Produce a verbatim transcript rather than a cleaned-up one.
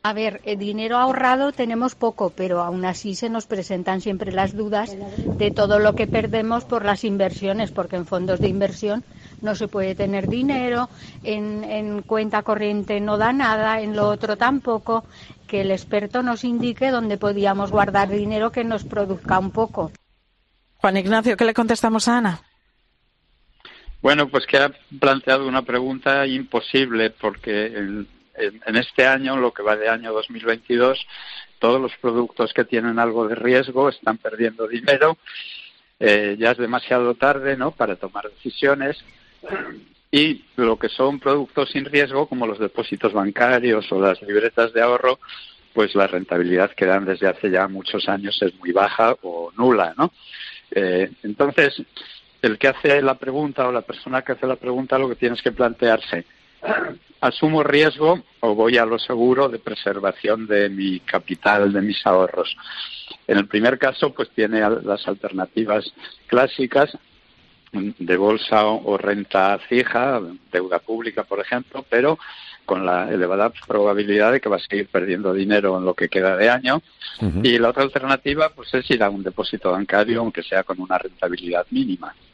A ver, el dinero ahorrado tenemos poco, pero aún así se nos presentan siempre las dudas de todo lo que perdemos por las inversiones, porque en fondos de inversión no se puede tener dinero, en, en cuenta corriente no da nada, en lo otro tampoco, que el experto nos indique dónde podíamos guardar dinero que nos produzca un poco. Juan Ignacio, ¿qué le contestamos a Ana? Bueno, pues que ha planteado una pregunta imposible, porque en, en, en este año, lo que va de año dos mil veintidós, todos los productos que tienen algo de riesgo están perdiendo dinero. Eh, ya es demasiado tarde, ¿no?, para tomar decisiones. Y lo que son productos sin riesgo, como los depósitos bancarios o las libretas de ahorro, pues la rentabilidad que dan desde hace ya muchos años es muy baja o nula, ¿no? Eh, entonces, el que hace la pregunta o la persona que hace la pregunta, lo que tienes que plantearse: ¿asumo riesgo o voy a lo seguro de preservación de mi capital, de mis ahorros? En el primer caso, pues tiene las alternativas clásicas de bolsa o renta fija, deuda pública, por ejemplo, pero con la elevada probabilidad de que va a seguir perdiendo dinero en lo que queda de año. Uh-huh. Y la otra alternativa, pues es ir a un depósito bancario, aunque sea con una rentabilidad mínima.